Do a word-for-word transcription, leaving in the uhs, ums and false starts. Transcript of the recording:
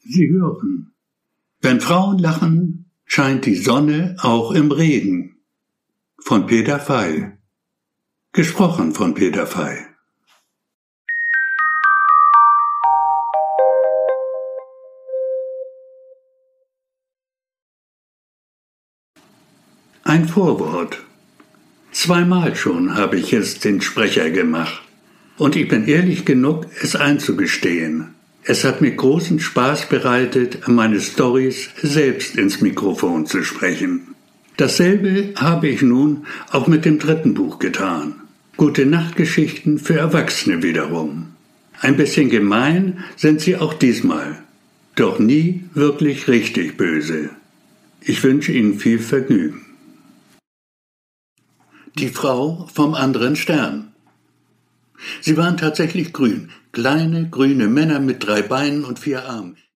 Sie hören: Wenn Frauen lachen, scheint die Sonne auch im Regen. Von Peter Fey. Gesprochen von Peter Fey. Ein Vorwort. Zweimal schon habe ich es den Sprecher gemacht. Und ich bin ehrlich genug, es einzugestehen. Es hat mir großen Spaß bereitet, meine Storys selbst ins Mikrofon zu sprechen. Dasselbe habe ich nun auch mit dem dritten Buch getan. Gute Nachtgeschichten für Erwachsene wiederum. Ein bisschen gemein sind sie auch diesmal, doch nie wirklich richtig böse. Ich wünsche Ihnen viel Vergnügen. Die Frau vom anderen Stern. Sie waren tatsächlich grün, kleine grüne Männer mit drei Beinen und vier Armen.